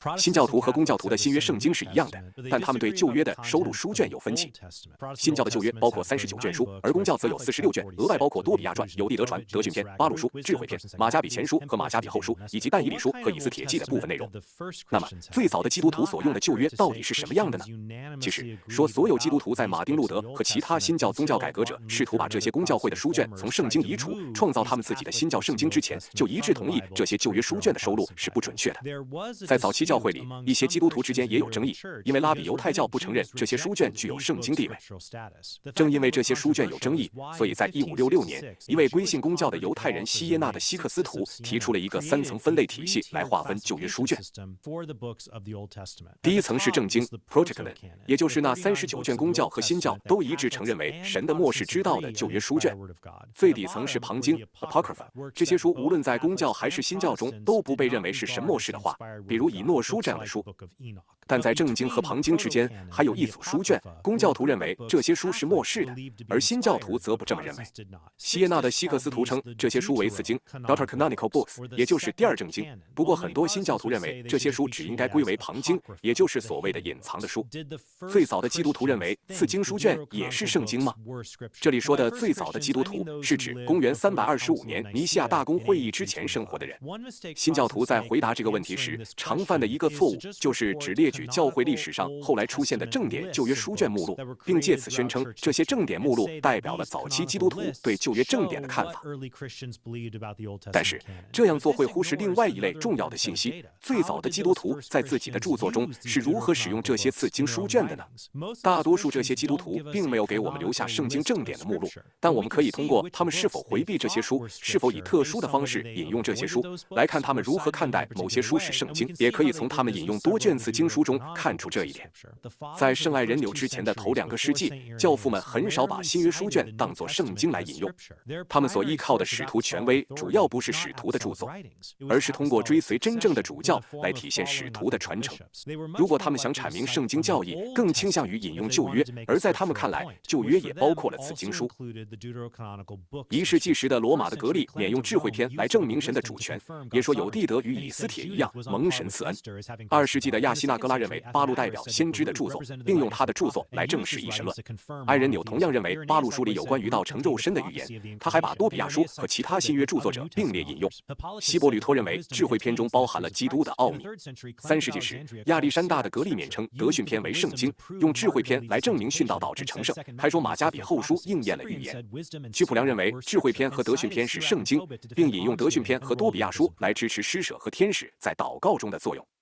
新教徒和公教徒的新约圣经是一样的，但他们对旧约的收录书卷有分歧。新教的旧约包括39卷书，而公教则有46卷，额外包括多比亚传、犹地德传、德训篇、巴路书、智慧篇、马加比前书和马加比后书，以及但以理书和以斯帖记的部分内容。那么，最早的基督徒所用的旧约到底是什么样的呢？其实，说所有基督徒在马丁路德和其他新教宗教改革者试图把这些公教会的书卷从圣经移除，创造他们自己的新教圣经之前，就一致同意这些旧约书卷的收录是不准确的。在早期教会里，一些基督徒之间也有争议，因为拉比犹太教不承认这些书卷具有圣经地位。正因为这些书卷有争议，所以在1566年，一位归信公教的犹太人西耶纳的希克斯图提出了一个3层分类体系来划分旧约书卷。第一层是正经 Protocanon， 也就是那39卷公教和新教都一致承认为神的默示之道的旧约书卷。最底层是旁经 Apocrypha， 这些书无论在公教还是新教中都不被认为是神默示的话，比如以诺书这样的书。但在正经和旁经之间还有一组书卷，公教徒认为这些书是默示的，而新教徒则不这么认为。西耶纳的希克斯图称这些书为次经 Deuterocanonical Books， 也就是第二正经。不过很多新教徒认为这些书只应该归为旁经，也就是所谓的隐藏的书。最早的基督徒认为次经书卷也是圣经吗？这里说的最早的基督徒是指公元325年尼西亚大公会议之前生活的人。新教徒在回答这个问题时常犯的一个错误，就是只列举教会历史上后来出现的正典旧约书卷目录，并借此宣称这些正典目录代表了早期基督徒对旧约正典的看法。但是这样做会忽视另外一类重要的信息：最早的基督徒在自己的著作中是如何使用这些次经书卷的呢？大多数这些基督徒并没有给我们留下圣经正典的目录，但我们可以通过他们是否回避这些书，是否以特殊的方式引用这些书，来看他们如何看待某些书是圣经，也可以从他们引用多卷次经书中看出这一点。在圣爱人纽之前的头2个世纪，教父们很少把新约书卷当作圣经来引用，他们所依靠的使徒权威主要不是使徒的著作，而是通过追随真正的主教来体现使徒的传承。如果他们想阐明圣经教义，更倾向于引用旧约，而在他们看来，旧约也包括了次经书。1世纪时的罗马的格利免用智慧篇来证明神的主权，也说有地德与以斯帖一样蒙神赐恩。2世纪的亚西纳格拉认为巴路代表先知的著作，并用他的著作来证实一神论。埃人纽同样认为巴路书里有关于道成肉身的预言，他还把多比亚书和其他新约著作者并列引用。希伯吕托认为智慧篇中包含了基督的奥秘。3世纪时，亚历山大的格利勉称德训篇为圣经，用智慧篇来证明训道导致成圣，还说马加比后书应验了预言。屈普良认为智慧篇和德训篇是圣经，并引用德训篇和多比亚书来支持施舍和天使在祷告中的作用。